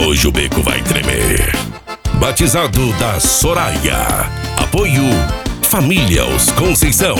Hoje o beco vai tremer. Batizado da Soraya. Apoio Família Os Conceição.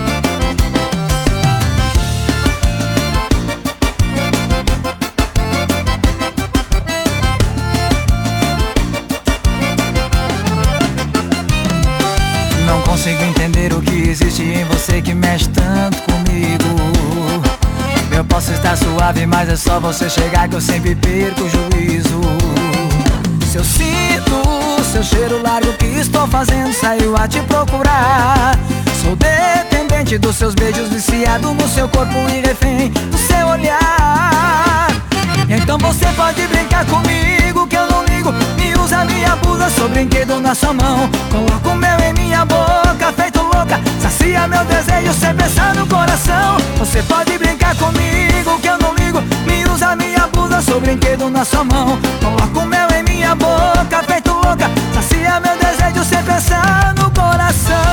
Não consigo entender o que existe em você que mexe tanto comigo. Eu posso estar suave, mas é só você chegar que eu sempre perco o juízo. Seu cinto, seu cheiro largo, que estou fazendo? Saiu a te procurar. Sou dependente dos seus beijos, viciado no seu corpo e refém do seu olhar. Então você pode brincar comigo que eu não ligo. Me usa, me abusa, sou brinquedo na sua mão. Coloca o meu em minha boca, feito louca. Sacia meu desejo, sem pensar no coração. Você pode brincar comigo que eu não ligo. Me usa, me abusa, sou brinquedo na sua mão. Coloca o meu em minha boca, feito louca. Sacia meu desejo, sem pensar no coração.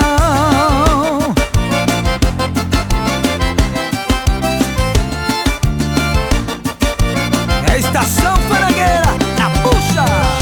É Estação Frangueira, na puxa!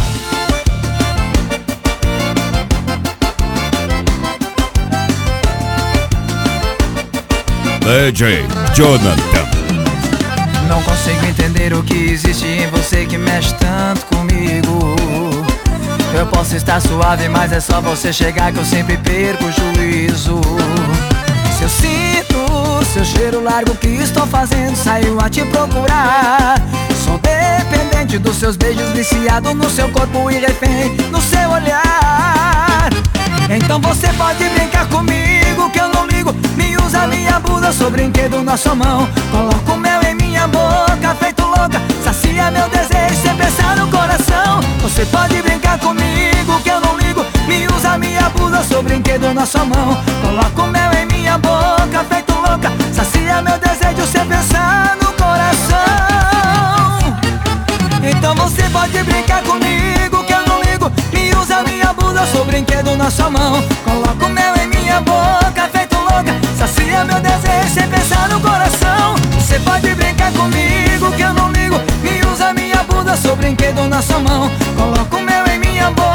DJ Jonathan. Não consigo entender o que existe em você que mexe tanto comigo. Eu posso estar suave, mas é só você chegar que eu sempre perco o juízo. Seu cinto, seu cheiro largo, que estou fazendo? Saiu a te procurar. Sou dependente dos seus beijos, viciado no seu corpo e refém no seu olhar. Então você pode brincar comigo que eu não ligo. Me usa, me abusa, sou brinquedo na sua mão. Coloca o mel em minha boca, feito louca. Sacia meu desejo, sem pensar no coração. Você pode brincar comigo que eu não ligo. Me usa, me abusa, sou brinquedo na sua mão. Coloca o mel em minha boca, feito louca. Sacia meu desejo, sem pensar no coração. Então você pode brincar comigo que eu não ligo. Me usa, me abusa, sou brinquedo na sua mão. Coloca o mel em minha boca, feito louca. Sacia meu desejo, sem pensar no coração. Você pode brincar comigo que eu não ligo. Me usa, me abusa, sou brinquedo na sua mão. Coloca o mel em minha boca.